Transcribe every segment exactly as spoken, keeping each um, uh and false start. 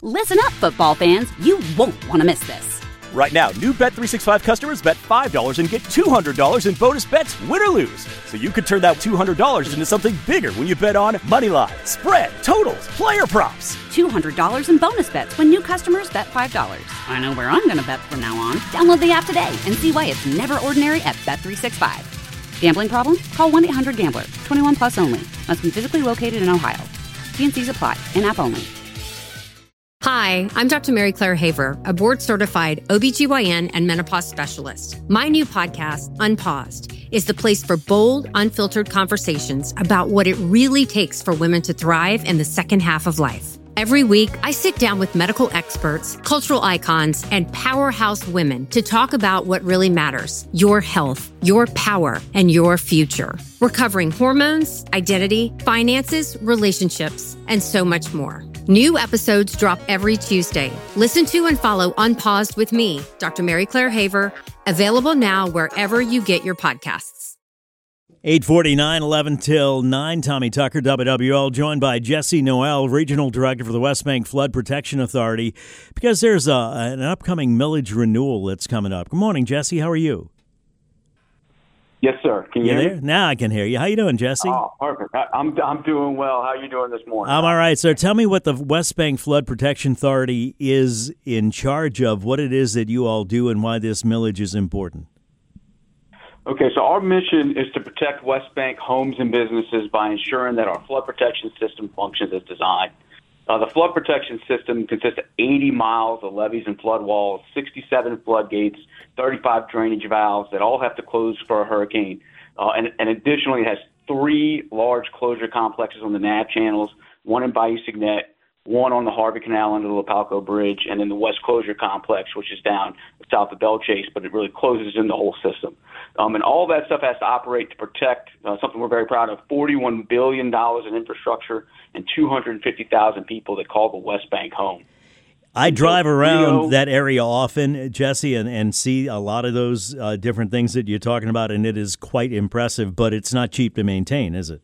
Listen up, football fans. You won't want to miss this. Right now, new Bet three sixty-five customers bet five dollars and get two hundred dollars in bonus bets, win or lose. So you could turn that two hundred dollars into something bigger when you bet on money line, spread, totals, player props. two hundred dollars in bonus bets when new customers bet five dollars. I know where I'm going to bet from now on. Download the app today and see why it's never ordinary at Bet three sixty-five. Gambling problem? Call one eight hundred gambler. twenty-one plus only. Must be physically located in Ohio. T and C's apply. In-app only. Hi, I'm Doctor Mary Claire Haver, a board-certified O B G Y N and menopause specialist. My new podcast, Unpaused, is the place for bold, unfiltered conversations about what it really takes for women to thrive in the second half of life. Every week, I sit down with medical experts, cultural icons, and powerhouse women to talk about what really matters: your health, your power, and your future. We're covering hormones, identity, finances, relationships, and so much more. New episodes drop every Tuesday. Listen to and follow Unpaused with me, Doctor Mary Claire Haver, available now wherever you get your podcasts. eight forty-nine, eleven till nine. Tommy Tucker, W W L, joined by Jesse Noel, Regional Director for the West Bank Flood Protection Authority, because there's a, an upcoming millage renewal that's coming up. Good morning, Jesse. How are you? Yes, sir. Can you, you hear there? me? Now I can hear you. How you doing, Jesse? Oh, perfect. I, I'm I'm doing well. How are you doing this morning? I'm all right, sir. Tell me what the West Bank Flood Protection Authority is in charge of, what it is that you all do, and why this millage is important. Okay, so our mission is to protect West Bank homes and businesses by ensuring that our flood protection system functions as designed. Uh, the flood protection system consists of eighty miles of levees and flood walls, sixty-seven floodgates, thirty-five drainage valves that all have to close for a hurricane. Uh, and, and additionally, it has three large closure complexes on the N A V channels, one in Bayou Signet, one on the Harvey Canal under the Lapalco Bridge, and then the West Closure Complex, which is down south of Belle Chase, but it really closes in the whole system. Um, and all that stuff has to operate to protect uh, something we're very proud of, forty-one billion dollars in infrastructure and two hundred fifty thousand people that call the West Bank home. I drive around you know, that area often, Jesse, and, and see a lot of those uh, different things that you're talking about, and it is quite impressive, but it's not cheap to maintain, is it?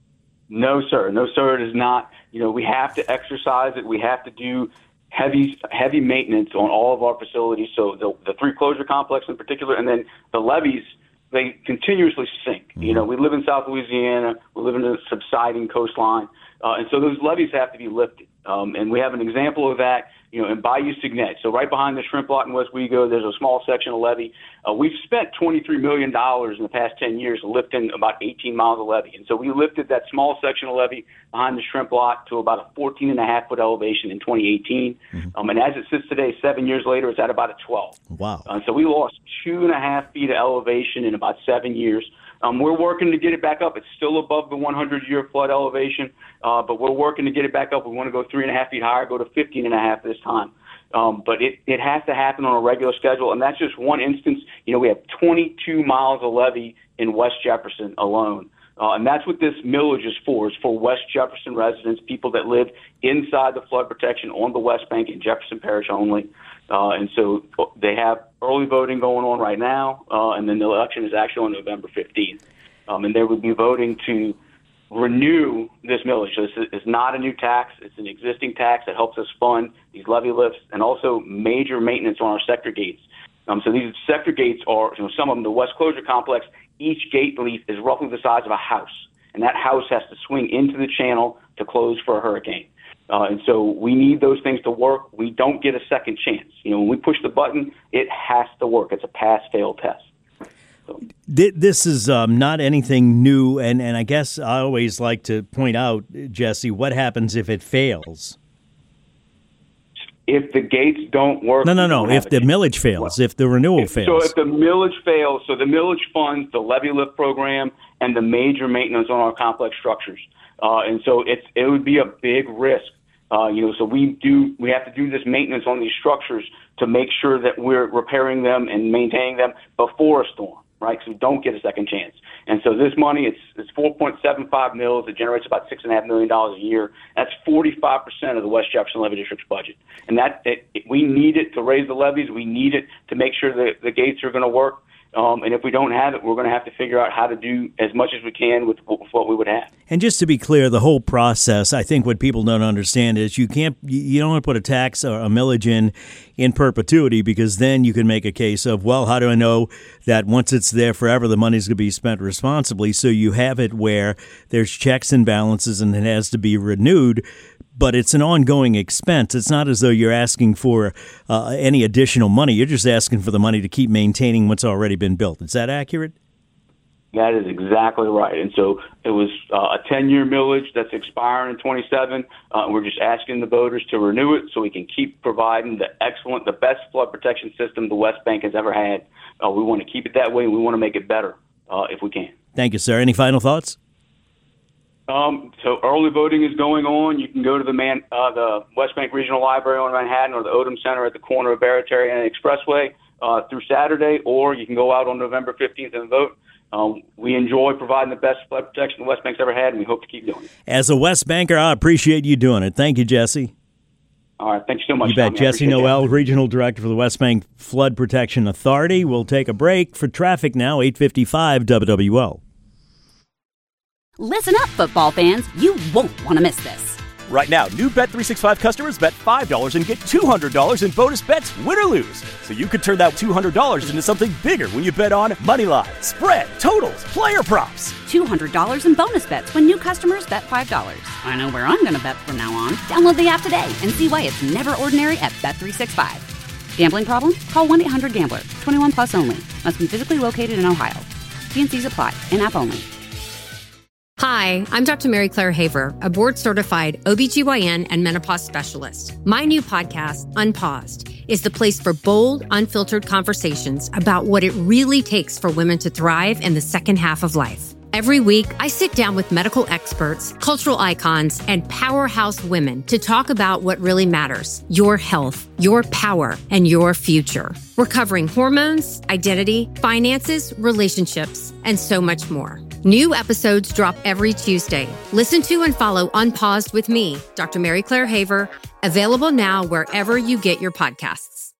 No, sir. No, sir, it is not. You know, we have to exercise it. We have to do heavy heavy maintenance on all of our facilities, so the, the three closure complex in particular, and then the levees, they continuously sink. Mm-hmm. You know, we live in South Louisiana. We live in a subsiding coastline, uh, and so those levees have to be lifted. Um, and we have an example of that, you know, in Bayou Signet. So right behind the shrimp lot in West Wego, there's a small section of levee. Uh, we've spent twenty-three million dollars in the past ten years lifting about eighteen miles of levee. And so we lifted that small section of levee behind the shrimp lot to about a fourteen and a half foot elevation in twenty eighteen. Mm-hmm. Um, and as it sits today, seven years later, it's at about a twelve. Wow. Uh, so we lost two and a half feet of elevation in about seven years. Um, we're working to get it back up. It's still above the hundred-year flood elevation, uh, but we're working to get it back up. We want to go three and a half feet higher, go to fifteen and a half this time. Um, but it, it has to happen on a regular schedule, and that's just one instance. You know, we have twenty-two miles of levee in West Jefferson alone. Uh, and that's what this millage is for. It's for West Jefferson residents, people that live inside the flood protection on the West Bank in Jefferson Parish only. Uh, and so they have early voting going on right now, uh, and then the election is actually on November fifteenth. Um, and they would be voting to renew this millage. So this is not a new tax. It's an existing tax that helps us fund these levee lifts and also major maintenance on our sector gates. Um, so these sector gates are, you know, some of them, the West Closure Complex, each gate leaf is roughly the size of a house, and that house has to swing into the channel to close for a hurricane. Uh, and so we need those things to work. We don't get a second chance. You know, when we push the button, it has to work. It's a pass-fail test. So. This is um, not anything new, and, and I guess I always like to point out, Jesse, what happens if it fails? If the gates don't work... No, no, no. If the millage fails, if the renewal if, fails. So if the millage fails, so the millage funds the levee lift program and the major maintenance on our complex structures. Uh, and so it's it would be a big risk. Uh, you know, so we do we have to do this maintenance on these structures to make sure that we're repairing them and maintaining them before a storm, right? Because we don't get a second chance. And so this money, it's it's four point seven five mils. It generates about six and a half million dollars a year. That's forty-five percent of the West Jefferson Levee District's budget. And that it, it, we need it to raise the levees. We need it to make sure that the gates are going to work. Um, and if we don't have it, we're going to have to figure out how to do as much as we can with, with what we would have. And just to be clear, the whole process, I think what people don't understand is you can't, you don't want to put a tax or a millage in in perpetuity, because then you can make a case of, well, how do I know that once it's there forever, the money's going to be spent responsibly? So you have it where there's checks and balances and it has to be renewed. But it's an ongoing expense. It's not as though you're asking for uh, any additional money. You're just asking for the money to keep maintaining what's already been built. Is that accurate? That is exactly right. And so it was uh, a ten-year millage that's expiring in twenty-seven. Uh, we're just asking the voters to renew it so we can keep providing the excellent, the best flood protection system the West Bank has ever had. Uh, we want to keep it that way, and we want to make it better uh, if we can. Thank you, sir. Any final thoughts? Um, so early voting is going on. You can go to the man, uh, the West Bank Regional Library on Manhattan or the Odom Center at the corner of Barataria and Expressway uh, through Saturday, or you can go out on November fifteenth and vote. Um, we enjoy providing the best flood protection the West Bank's ever had, and we hope to keep doing it. As a West Banker, I appreciate you doing it. Thank you, Jesse. All right, thank you so much. You bet. Tommy. Jesse Noel, that. Regional Director for the West Bank Flood Protection Authority. We'll take a break for traffic now, eight fifty-five W W L. Listen up, football fans. You won't want to miss this. Right now, new Bet three sixty-five customers bet five dollars and get two hundred dollars in bonus bets, win or lose. So you could turn that two hundred dollars into something bigger when you bet on money line, spread, totals, player props. two hundred dollars in bonus bets when new customers bet five dollars. I know where I'm going to bet from now on. Download the app today and see why it's never ordinary at Bet three sixty-five. Gambling problem? Call one eight hundred gambler. twenty-one plus only. Must be physically located in Ohio. T and C's apply. In-app only. Hi, I'm Doctor Mary Claire Haver, a board-certified O B G Y N and menopause specialist. My new podcast, Unpaused, is the place for bold, unfiltered conversations about what it really takes for women to thrive in the second half of life. Every week, I sit down with medical experts, cultural icons, and powerhouse women to talk about what really matters: your health, your power, and your future. We're covering hormones, identity, finances, relationships, and so much more. New episodes drop every Tuesday. Listen to and follow Unpaused with me, Doctor Mary Claire Haver, available now wherever you get your podcasts.